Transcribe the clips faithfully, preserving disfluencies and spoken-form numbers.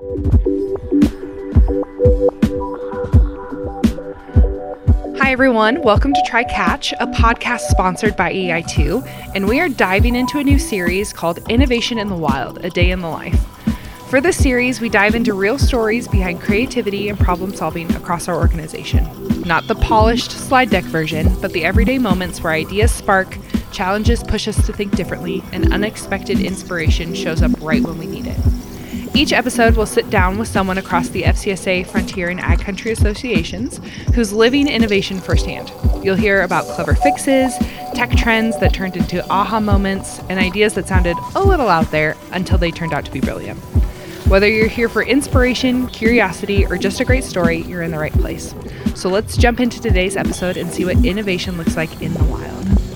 Hi, everyone. Welcome to Try Catch, a podcast sponsored by E I two, and we are diving into a new series called Innovation in the Wild, A Day in the Life. For this series, we dive into real stories behind creativity and problem solving across our organization. Not the polished slide deck version, but the everyday moments where ideas spark, challenges push us to think differently, and unexpected inspiration shows up right when we need it. Each episode will sit down with someone across the F C S A, Frontier, and Ag Country Associations who's living innovation firsthand. You'll hear about clever fixes, tech trends that turned into aha moments, and ideas that sounded a little out there until they turned out to be brilliant. Whether you're here for inspiration, curiosity, or just a great story, you're in the right place. So let's jump into today's episode and see what innovation looks like in the wild.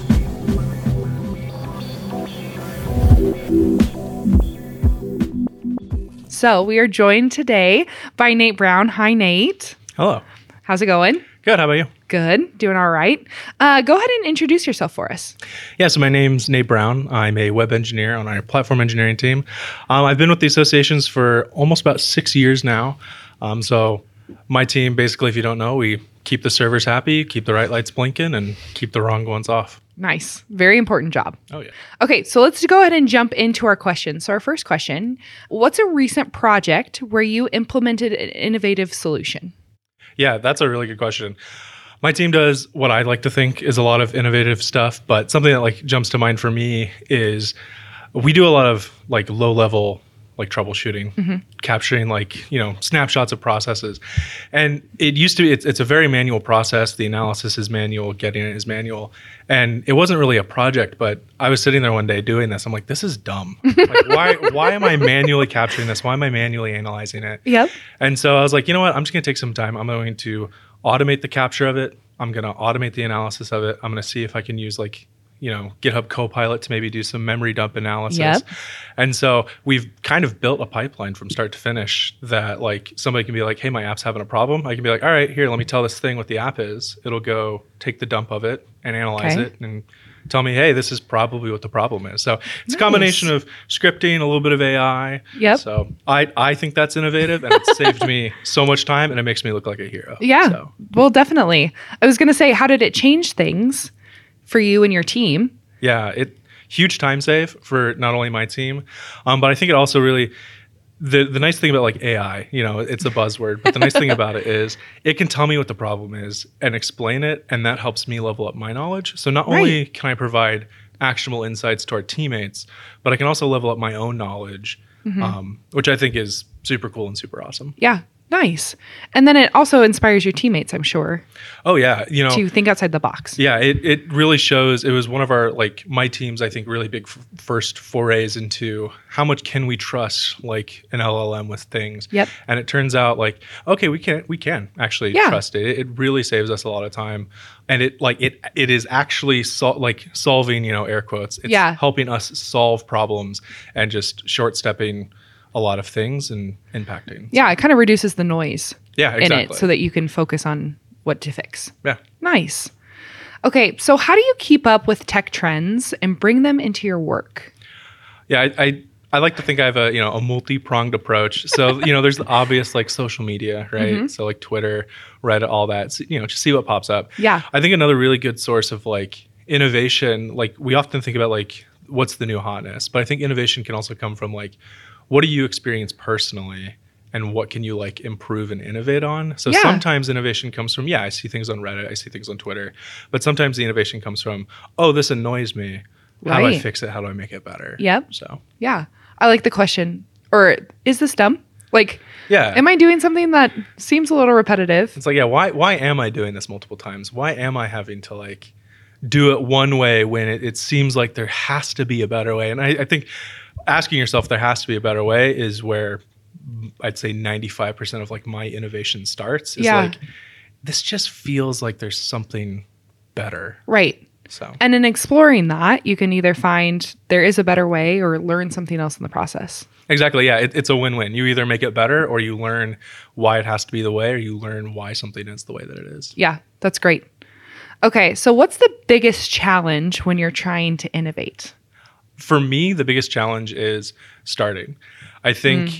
So we are joined today by Nate Brown. Hi, Nate. Hello. How's it going? Good. How about you? Good. Doing all right. Uh, go ahead and introduce yourself for us. Yeah, so my name's Nate Brown. I'm a web engineer on our platform engineering team. Um, I've been with the associations for almost about six years now. Um, so my team, basically, if you don't know, we keep the servers happy, keep the right lights blinking, and keep the wrong ones off. Nice. Very important job. Oh, yeah. Okay, so let's go ahead and jump into our questions. So our first question, what's a recent project where you implemented an innovative solution? Yeah, that's a really good question. My team does what I like to think is a lot of innovative stuff, but something that like jumps to mind for me is we do a lot of like low level like troubleshooting, mm-hmm. capturing like, you know, snapshots of processes. And it used to be, it's, it's a very manual process. The analysis is manual, getting it is manual. And it wasn't really a project, but I was sitting there one day doing this. I'm like, this is dumb. Like, why, why am I manually capturing this? Why am I manually analyzing it? Yep. And so I was like, you know what? I'm just going to take some time. I'm going to automate the capture of it. I'm going to automate the analysis of it. I'm going to see if I can use like, you know, GitHub Copilot to maybe do some memory dump analysis. Yep. And so we've kind of built a pipeline from start to finish that like somebody can be like, hey, my app's having a problem. I can be like, all right, here, let me tell this thing what the app is. It'll go take the dump of it and analyze Okay. it and tell me, hey, this is probably what the problem is. So it's Nice. a combination of scripting, a little bit of A I. Yep. So I, I think that's innovative and it saved me so much time and it makes me look like a hero. Yeah, So. well, definitely. I was going to say, how did it change things for you and your team? Yeah, it huge time save for not only my team, um, but I think it also really the the nice thing about like A I, you know, it's a buzzword, but the nice thing about it is it can tell me what the problem is and explain it, and that helps me level up my knowledge. So not only Right. can I provide actionable insights to our teammates, but I can also level up my own knowledge, Mm-hmm. um, which I think is super cool and super awesome. Yeah, nice. And then it also inspires your teammates, I'm sure, Oh yeah, you know, to think outside the box. yeah, it, it really shows. It was one of our, like my team's, I think, really big f- first forays into how much can we trust like an L L M with things. Yep. And it turns out like, okay, we can, we can actually Yeah. trust it. it. It really saves us a lot of time. And it like, it, it is actually sol- like solving, you know, air quotes. It's Yeah. helping us solve problems and just short stepping a lot of things and impacting. Yeah, it kind of reduces the noise Yeah, in exactly. it so that you can focus on what to fix. Yeah. Nice. Okay, so how do you keep up with tech trends and bring them into your work? Yeah, I, I I like to think I have a you know a multi-pronged approach. So you know, there's the obvious like social media, right? Mm-hmm. So like Twitter, Reddit, all that. So, you know, just see what pops up. Yeah. I think another really good source of like innovation, like we often think about like what's the new hotness, but I think innovation can also come from like what do you experience personally, and what can you like improve and innovate on? So Yeah. sometimes innovation comes from yeah, I see things on Reddit, I see things on Twitter, but sometimes the innovation comes from oh, this annoys me. How do I Right. fix it? How do I make it better? Yep. So. Yeah. I like the question. Or is this dumb? Like, Yeah. am I doing something that seems a little repetitive? It's like, yeah, why why am I doing this multiple times? Why am I having to like do it one way when it, it seems like there has to be a better way? And I, I think asking yourself there has to be a better way is where I'd say ninety-five percent of like my innovation starts. Is Yeah. like, this just feels like there's something better. Right. So And in exploring that, you can either find there is a better way or learn something else in the process. exactly, yeah, it, it's a win-win. You either make it better or you learn why it has to be the way, or you learn why something is the way that it is. Yeah, that's great. Okay, so what's the biggest challenge when you're trying to innovate? For me, the biggest challenge is starting. I think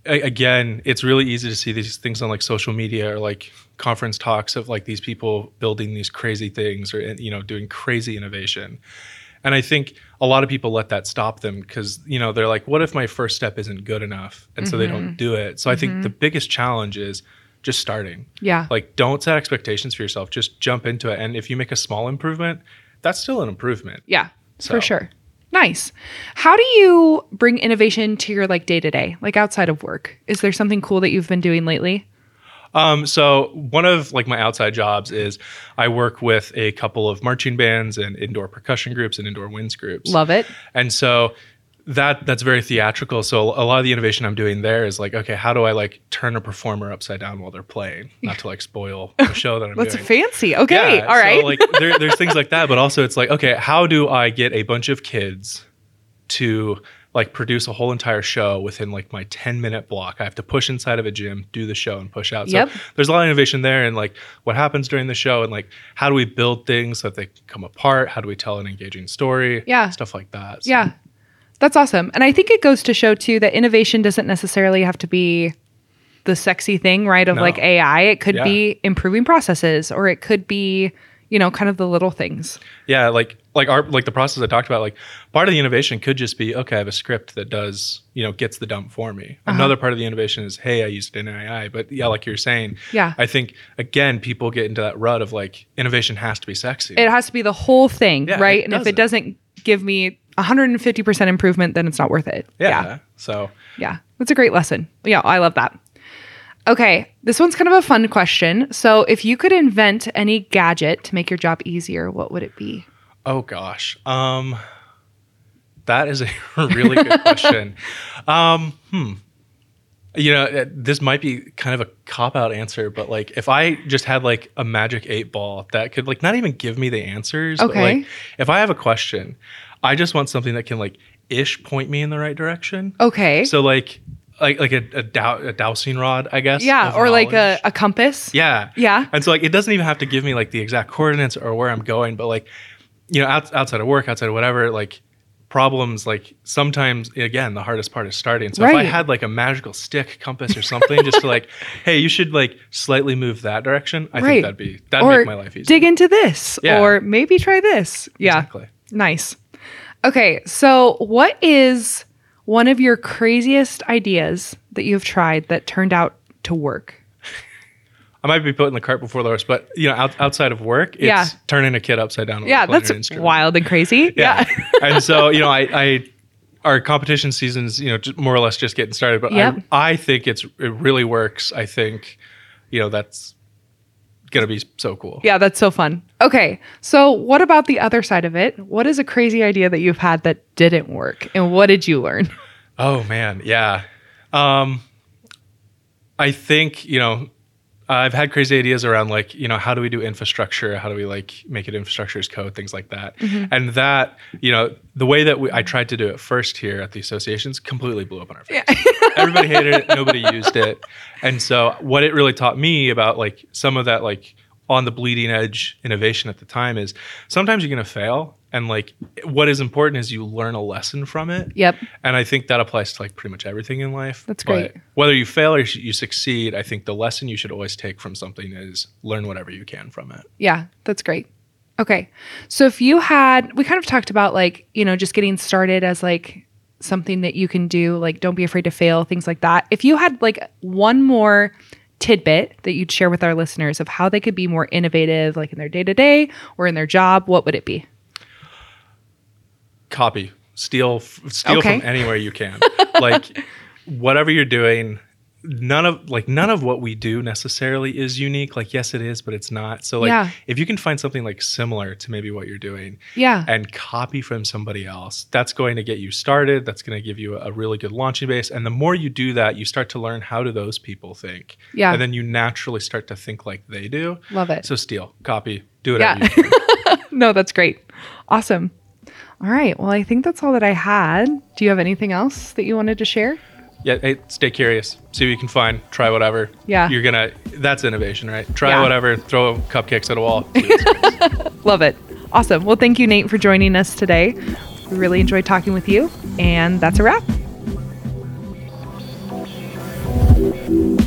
a- again, it's really easy to see these things on like social media or like conference talks of like these people building these crazy things or, you know, doing crazy innovation. And I think a lot of people let that stop them because, you know, they're like, what if my first step isn't good enough? And mm-hmm. so they don't do it. So mm-hmm. I think the biggest challenge is just starting. Yeah. Like, don't set expectations for yourself. Just jump into it. And if you make a small improvement, that's still an improvement. Yeah, so. For sure. Nice. How do you bring innovation to your like day to day, like outside of work? Is there something cool that you've been doing lately? Um, so one of like my outside jobs is I work with a couple of marching bands and indoor percussion groups and indoor winds groups. Love it. And so that that's very theatrical. So a lot of the innovation I'm doing there is like, okay, how do I like turn a performer upside down while they're playing? Not to like spoil the show that I'm That's doing. That's fancy. Okay. Yeah, all right. So like there, there's things like that, but also it's like, okay, how do I get a bunch of kids to like produce a whole entire show within like my ten minute block? I have to push inside of a gym, do the show and push out. So yep. there's a lot of innovation there and like what happens during the show and like how do we build things so that they come apart? How do we tell an engaging story? Yeah. Stuff like that. So. Yeah. That's awesome. And I think it goes to show too that innovation doesn't necessarily have to be the sexy thing, right? Of no. like A I. It could yeah. be improving processes or it could be, you know, kind of the little things. Yeah, like like our like the process I talked about, like part of the innovation could just be, okay, I have a script that does, you know, gets the dump for me. Uh-huh. Another part of the innovation is, hey, I used it in A I. But yeah, like you're saying, yeah. I think again, people get into that rut of like innovation has to be sexy. It has to be the whole thing, yeah, right? And if it doesn't give me one hundred fifty percent improvement, then it's not worth it. Yeah, yeah. So yeah, that's a great lesson. Yeah, I love that. Okay, this one's kind of a fun question. So if you could invent any gadget to make your job easier, what would it be? Oh gosh. Um, that is a really good question. Um, hmm. You know, this might be kind of a cop-out answer, but like if I just had like a magic eight ball that could like not even give me the answers. Okay. But like if I have a question, I just want something that can like ish point me in the right direction. Okay. So like like like a a, dow- a dowsing rod, I guess. Yeah, or knowledge. Like a, a compass. Yeah. Yeah. And so like it doesn't even have to give me like the exact coordinates or where I'm going, but like, you know, out, outside of work, outside of whatever, like problems, like sometimes again, the hardest part is starting. So right. if I had like a magical stick compass or something, just to like, hey, you should like slightly move that direction. I right. think that'd be that'd or make my life easier. Dig into this, yeah. or maybe try this. Yeah. Exactly. Nice. Okay, so what is one of your craziest ideas that you've tried that turned out to work? I might be putting the cart before the horse, but you know, out, outside of work, it's yeah. turning a kid upside down. Yeah, that's wild and crazy. Yeah, yeah. And so you know, I, I our competition season's you know just more or less just getting started, but yep. I, I think it's it really works. I think you know that's gonna be so cool. Yeah, that's so fun. Okay, so what about the other side of it? What is a crazy idea that you've had that didn't work, and what did you learn? Oh man, yeah. Um, I think you know. I've had crazy ideas around like, you know, how do we do infrastructure? How do we like make it infrastructure as code, things like that. Mm-hmm. And that, you know, the way that we, I tried to do it first here at the associations completely blew up on our face. Yeah. Everybody hated it. Nobody used it. And so what it really taught me about like some of that like on the bleeding edge innovation at the time is sometimes you're going to fail. And like what is important is you learn a lesson from it. Yep. And I think that applies to like pretty much everything in life. That's great. But whether you fail or you succeed, I think the lesson you should always take from something is learn whatever you can from it. Yeah, that's great. Okay. So if you had, we kind of talked about like, you know, just getting started as like something that you can do, like don't be afraid to fail, things like that. If you had like one more tidbit that you'd share with our listeners of how they could be more innovative, like in their day-to-day or in their job, what would it be? Copy, steal, steal okay. from anywhere you can. Like whatever you're doing, none of like none of what we do necessarily is unique. Like yes, it is, but it's not. So like yeah. if you can find something like similar to maybe what you're doing, yeah, and copy from somebody else, that's going to get you started. That's going to give you a really good launching base. And the more you do that, you start to learn how do those people think. Yeah, and then you naturally start to think like they do. Love it. So steal, copy, do whatever yeah. you can. No, that's great. Awesome. All right. Well, I think that's all that I had. Do you have anything else that you wanted to share? Yeah. Hey, stay curious. See what you can find. Try whatever. Yeah. You're going to, that's innovation, right? Try yeah. whatever. Throw cupcakes at a wall. Love it. Awesome. Well, thank you, Nate, for joining us today. We really enjoyed talking with you. And that's a wrap. Bye.